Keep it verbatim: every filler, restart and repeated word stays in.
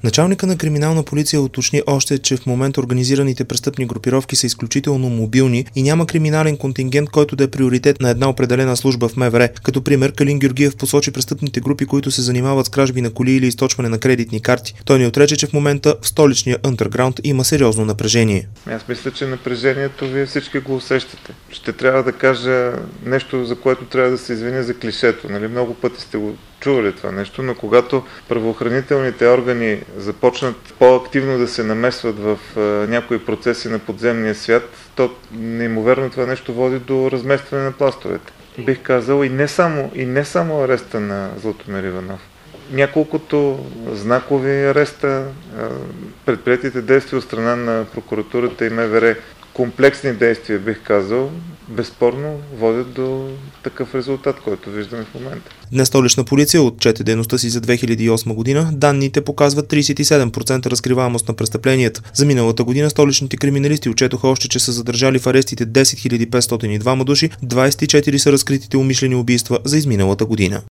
Началника на криминална полиция уточни още, че в момента организираните престъпни групировки са изключително мобилни и няма криминален контингент, който да е приоритет на една определена служба в МВР. Като пример, Калин Георгиев посочи престъпните групи, които се занимават с кражби на коли или източване на кредитни карти. Той ни отрече, че в момента в столичния ъндерграунд има сериозно напрежение. Аз мисля, че напрежението вие всички го усещате. Ще трябва да кажа нещо, за което трябва да се извиня за клишето. Нали? Много пъти сте го чували това нещо, но когато правоохранителните органи започнат по-активно да се намесват в а, някои процеси на подземния свят, то неимоверно това нещо води до разместване на пластовете. Бих казал и не само, и не само ареста на Златомир Иванов. Няколкото знакови ареста, предприетите действия от страна на прокуратурата и МВР, комплексни действия, бих казал, безспорно водят до такъв резултат, който виждаме в момента. Днес столична полиция отчете дейността си за две хиляди и осма година. Данните показват тридесет и седем процента разкриваемост на престъпленията. За миналата година столичните криминалисти отчетоха още, че са задържали в арестите десет хиляди петстотин и двама души, двадесет и четири са разкритите умишлени убийства за изминалата година.